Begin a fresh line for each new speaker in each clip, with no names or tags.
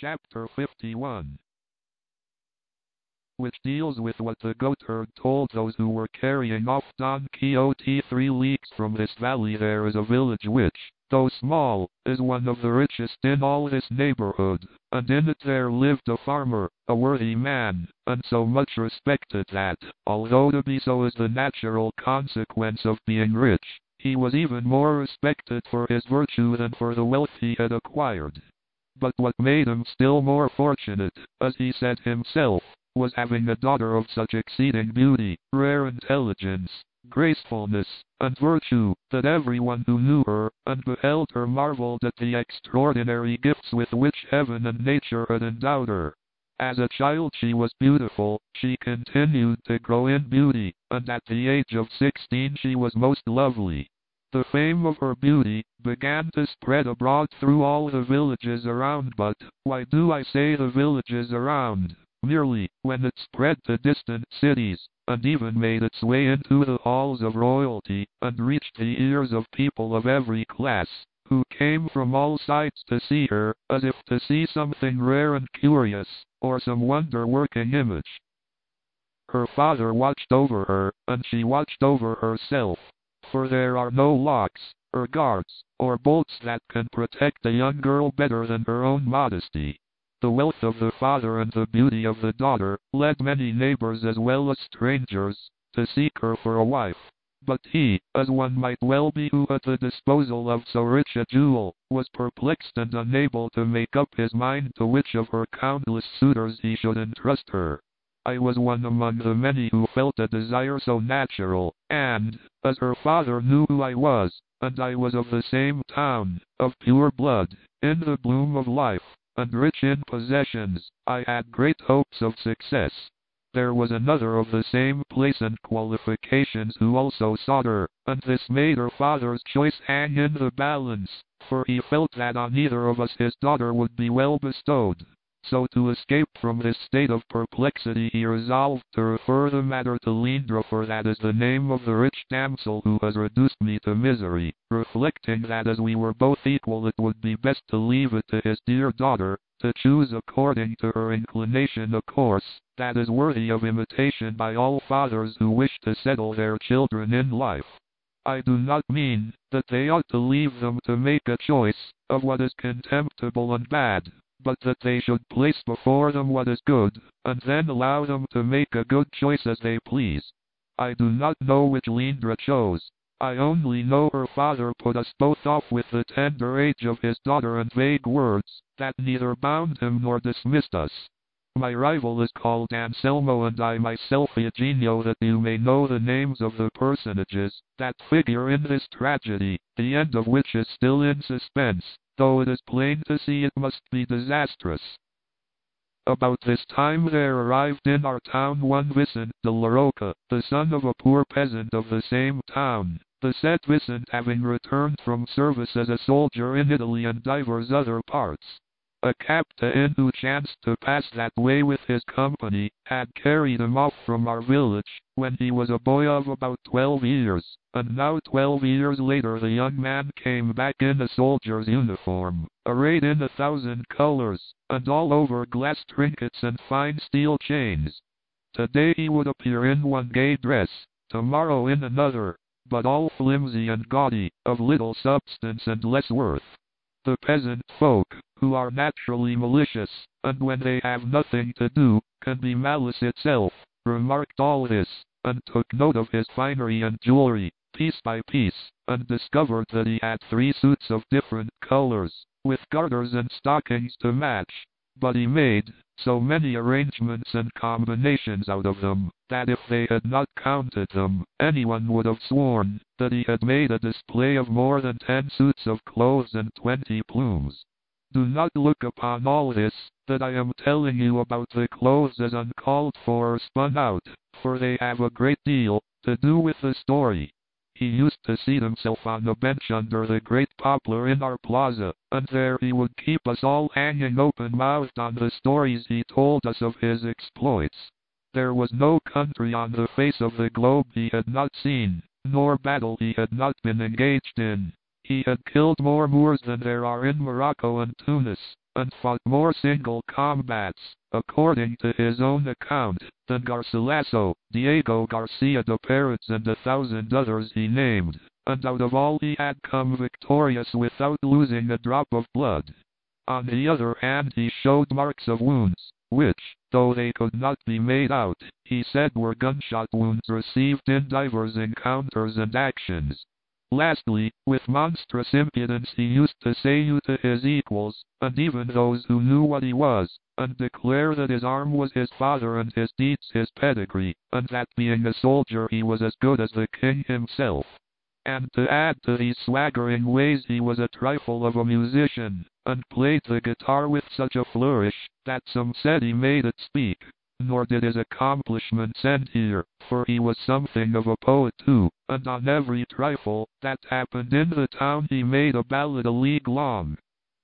Chapter 51, which deals with what the goatherd told those who were carrying off Don Quixote. 3 leagues from this valley there is a village which, though small, is one of the richest in all this neighborhood, and in it there lived a farmer, a worthy man, and so much respected that, although to be so is the natural consequence of being rich, he was even more respected for his virtue than for the wealth he had acquired. But what made him still more fortunate, as he said himself, was having a daughter of such exceeding beauty, rare intelligence, gracefulness, and virtue, that everyone who knew her, and beheld her marveled at the extraordinary gifts with which heaven and nature had endowed her. As a child she was beautiful, she continued to grow in beauty, and at the age of 16 she was most lovely. The fame of her beauty began to spread abroad through all the villages around, but why do I say the villages around? Merely, when it spread to distant cities, and even made its way into the halls of royalty, and reached the ears of people of every class, who came from all sides to see her, as if to see something rare and curious, or some wonder-working image. Her father watched over her, and she watched over herself, for there are no locks, or guards, or bolts that can protect a young girl better than her own modesty. The wealth of the father and the beauty of the daughter led many neighbors as well as strangers to seek her for a wife. But he, as one might well be who at the disposal of so rich a jewel, was perplexed and unable to make up his mind to which of her countless suitors he should entrust her. I was one among the many who felt a desire so natural, and, as her father knew who I was, and I was of the same town, of pure blood, in the bloom of life, and rich in possessions, I had great hopes of success. There was another of the same place and qualifications who also sought her, and this made her father's choice hang in the balance, for he felt that on neither of us his daughter would be well bestowed. So to escape from this state of perplexity he resolved to refer the matter to Lindra, for that is the name of the rich damsel who has reduced me to misery, reflecting that as we were both equal it would be best to leave it to his dear daughter, to choose according to her inclination a course that is worthy of imitation by all fathers who wish to settle their children in life. I do not mean that they ought to leave them to make a choice of what is contemptible and bad, but that they should place before them what is good, and then allow them to make a good choice as they please. I do not know which Lindra chose. I only know her father put us both off with the tender age of his daughter and vague words that neither bound him nor dismissed us. My rival is called Anselmo and I myself Eugenio, that you may know the names of the personages that figure in this tragedy, the end of which is still in suspense, though it is plain to see it must be disastrous. About this time there arrived in our town one Vicent de la Roca, the son of a poor peasant of the same town, the said Vicent having returned from service as a soldier in Italy and divers other parts. A captain who chanced to pass that way with his company had carried him off from our village when he was a boy of about 12 years, and now 12 years later the young man came back in a soldier's uniform, arrayed in 1,000 colors, and all over glass trinkets and fine steel chains. Today he would appear in one gay dress, tomorrow in another, but all flimsy and gaudy, of little substance and less worth. The peasant folk, who are naturally malicious, and when they have nothing to do, can be malice itself, remarked all this, and took note of his finery and jewelry, piece by piece, and discovered that he had 3 suits of different colors, with garters and stockings to match. But he made so many arrangements and combinations out of them, that if they had not counted them, anyone would have sworn that he had made a display of more than 10 suits of clothes and 20 plumes. Do not look upon all this that I am telling you about the clothes as uncalled for or spun out, for they have a great deal to do with the story. He used to seat himself on a bench under the great poplar in our plaza, and there he would keep us all hanging open-mouthed on the stories he told us of his exploits. There was no country on the face of the globe he had not seen, nor battle he had not been engaged in. He had killed more Moors than there are in Morocco and Tunis, and fought more single combats, according to his own account, than Garcilaso, Diego Garcia de Paredes and 1,000 others he named, and out of all he had come victorious without losing a drop of blood. On the other hand, he showed marks of wounds, which, though they could not be made out, he said were gunshot wounds received in divers encounters and actions. Lastly, with monstrous impudence he used to say you to his equals, and even those who knew what he was, and declare that his arm was his father and his deeds his pedigree, and that being a soldier he was as good as the king himself. And to add to these swaggering ways, he was a trifle of a musician, and played the guitar with such a flourish, that some said he made it speak. Nor did his accomplishments end here, for he was something of a poet too, and on every trifle that happened in the town he made a ballad a league long.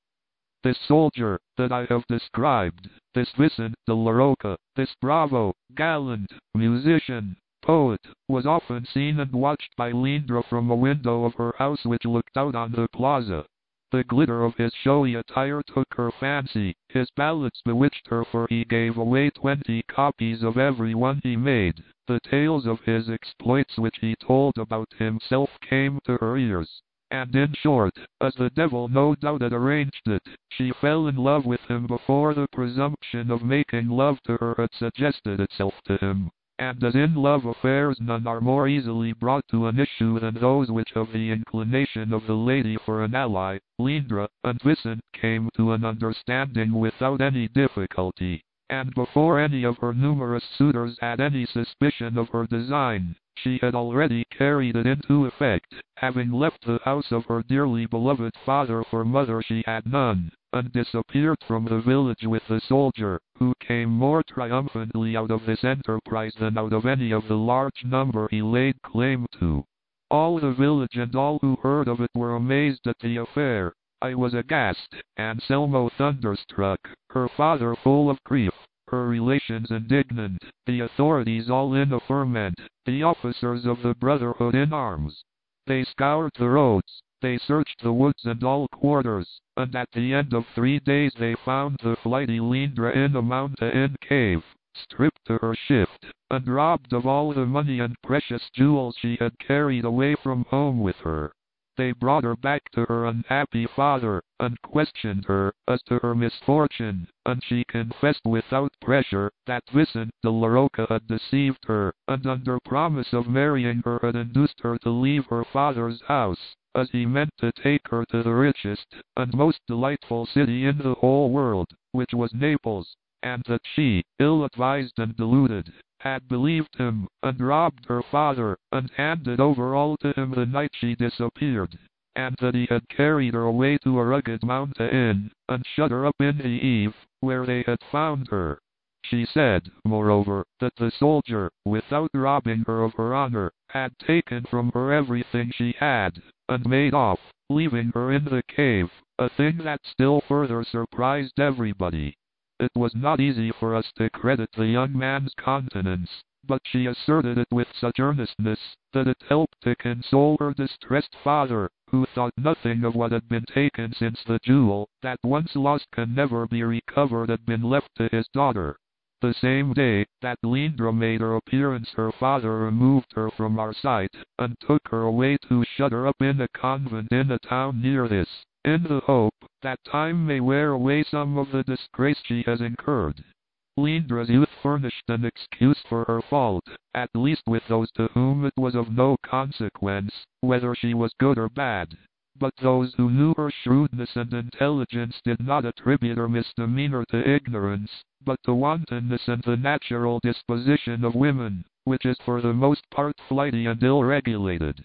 This soldier that I have described, this Vicente de la Roca, this bravo, gallant, musician, poet, was often seen and watched by Lindra from a window of her house which looked out on the plaza. The glitter of his showy attire took her fancy, his ballads bewitched her, for he gave away 20 copies of every one he made. The tales of his exploits which he told about himself came to her ears. And in short, as the devil no doubt had arranged it, she fell in love with him before the presumption of making love to her had suggested itself to him. And as in love affairs none are more easily brought to an issue than those which have the inclination of the lady for an ally, Lindra and Vicente came to an understanding without any difficulty, and before any of her numerous suitors had any suspicion of her design, she had already carried it into effect, having left the house of her dearly beloved father, for mother she had none, and disappeared from the village with the soldier, who came more triumphantly out of this enterprise than out of any of the large number he laid claim to. All the village and all who heard of it were amazed at the affair. I was aghast, Anselmo thunderstruck, her father full of grief, her relations indignant, the authorities all in a ferment, the officers of the Brotherhood in arms. They scoured the roads, they searched the woods and all quarters, and at the end of 3 days they found the flighty Lindra in a mountain cave, stripped to her shift, and robbed of all the money and precious jewels she had carried away from home with her. They brought her back to her unhappy father, and questioned her as to her misfortune, and she confessed without pressure that Vicente de la Roca had deceived her, and under promise of marrying her had induced her to leave her father's house, as he meant to take her to the richest and most delightful city in the whole world, which was Naples, and that she, ill-advised and deluded, had believed him, and robbed her father, and handed over all to him the night she disappeared, and that he had carried her away to a rugged mountain inn, and shut her up in the eave, where they had found her. She said, moreover, that the soldier, without robbing her of her honor, had taken from her everything she had, and made off, leaving her in the cave, a thing that still further surprised everybody. It was not easy for us to credit the young man's countenance, but she asserted it with such earnestness, that it helped to console her distressed father, who thought nothing of what had been taken, since the jewel, that once lost can never be recovered, had been left to his daughter. The same day that Lindra made her appearance, her father removed her from our sight, and took her away to shut her up in a convent in a town near this, in the hope that time may wear away some of the disgrace she has incurred. Lindra's youth furnished an excuse for her fault, at least with those to whom it was of no consequence, whether she was good or bad. But those who knew her shrewdness and intelligence did not attribute her misdemeanor to ignorance, but to wantonness and the natural disposition of women, which is for the most part flighty and ill-regulated.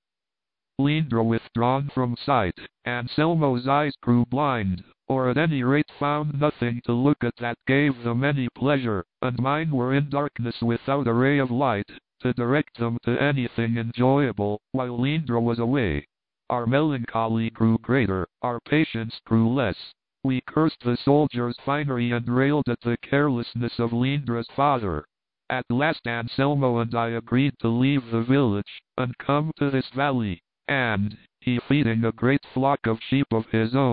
Lindra withdrawn from sight, Anselmo's eyes grew blind, or at any rate found nothing to look at that gave them any pleasure, and mine were in darkness without a ray of light, to direct them to anything enjoyable, while Lindra was away. Our melancholy grew greater, our patience grew less. We cursed the soldier's finery and railed at the carelessness of Lindra's father. At last Anselmo and I agreed to leave the village, and come to this valley, and, he feeding a great flock of sheep of his own,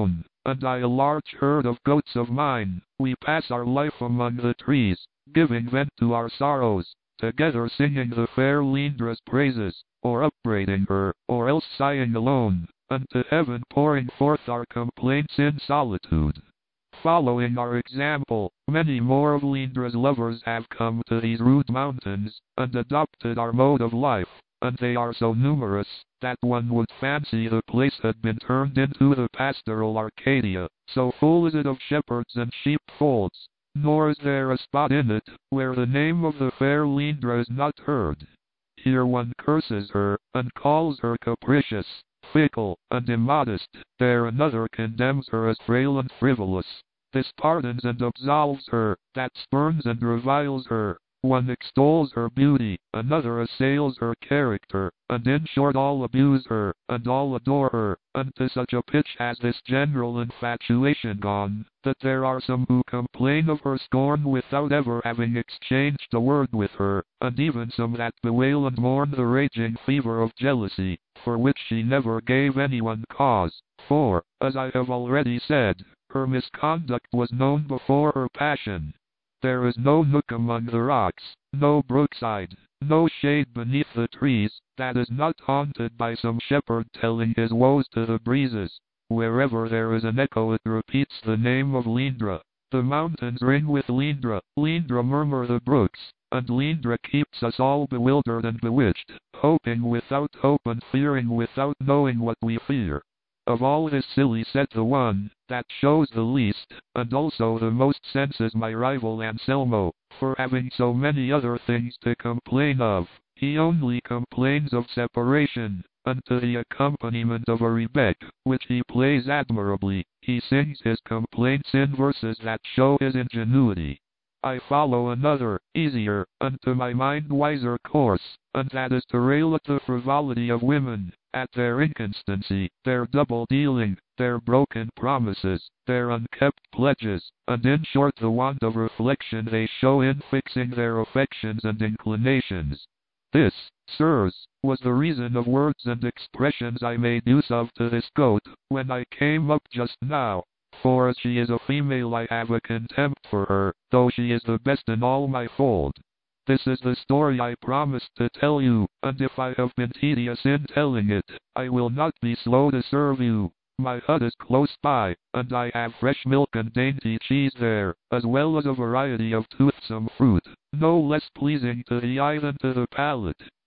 and I a large herd of goats of mine. We pass our life among the trees, giving vent to our sorrows, together singing the fair Lindra's praises, or upbraiding her, or else sighing alone, and to heaven pouring forth our complaints in solitude. Following our example, many more of Lindra's lovers have come to these rude mountains, and adopted our mode of life, and they are so numerous, that one would fancy the place had been turned into the pastoral Arcadia, so full is it of shepherds and sheepfolds, nor is there a spot in it, where the name of the fair Lindra is not heard. Here one curses her, and calls her capricious, fickle, and immodest, there another condemns her as frail and frivolous. This pardons and absolves her, that spurns and reviles her. One extols her beauty, another assails her character, and in short all abuse her, and all adore her, and to such a pitch has this general infatuation gone, that there are some who complain of her scorn without ever having exchanged a word with her, and even some that bewail and mourn the raging fever of jealousy, for which she never gave anyone cause, for, as I have already said, her misconduct was known before her passion. There is no nook among the rocks, no brookside, no shade beneath the trees, that is not haunted by some shepherd telling his woes to the breezes. Wherever there is an echo it repeats the name of Lindra. The mountains ring with Lindra, Lindra murmur the brooks, and Lindra keeps us all bewildered and bewitched, hoping without hope and fearing without knowing what we fear. Of all this silly set the one that shows the least, and also the most sense is my rival Anselmo, for having so many other things to complain of, he only complains of separation, and to the accompaniment of a rebec, which he plays admirably, he sings his complaints in verses that show his ingenuity. I follow another, easier, and to my mind wiser course, and that is to rail at the frivolity of women, at their inconstancy, their double-dealing, their broken promises, their unkept pledges, and in short the want of reflection they show in fixing their affections and inclinations. This, sirs, was the reason of words and expressions I made use of to this goat, when I came up just now. For as she is a female I have a contempt for her, though she is the best in all my fold. This is the story I promised to tell you, and if I have been tedious in telling it, I will not be slow to serve you. My hut is close by, and I have fresh milk and dainty cheese there, as well as a variety of toothsome fruit, no less pleasing to the eye than to the palate.